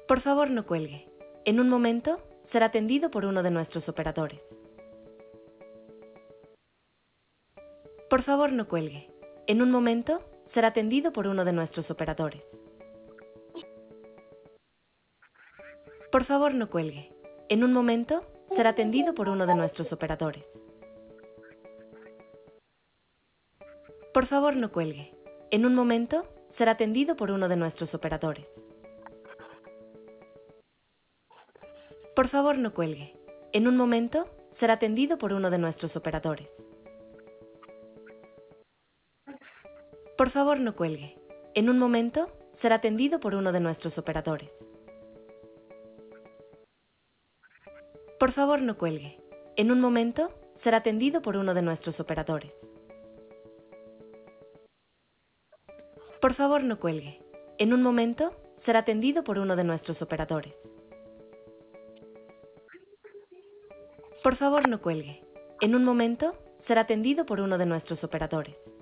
Por favor, no cuelgue. En un momento, será atendido por uno de nuestros operadores. Por favor, no cuelgue. En un momento, será atendido por uno de nuestros operadores. Por favor, no cuelgue. En un momento, será atendido por uno de nuestros operadores. Por favor, no cuelgue. En un momento, será atendido por uno de nuestros operadores. Por favor, no cuelgue. En un momento, será atendido por uno de nuestros operadores. Por favor, no cuelgue. En un momento, será atendido por uno de nuestros operadores. Por favor, no cuelgue. En un momento, será atendido por uno de nuestros operadores. Por favor, no cuelgue. En un momento, será atendido por uno de nuestros operadores. Por favor, no cuelgue. En un momento, será atendido por uno de nuestros operadores.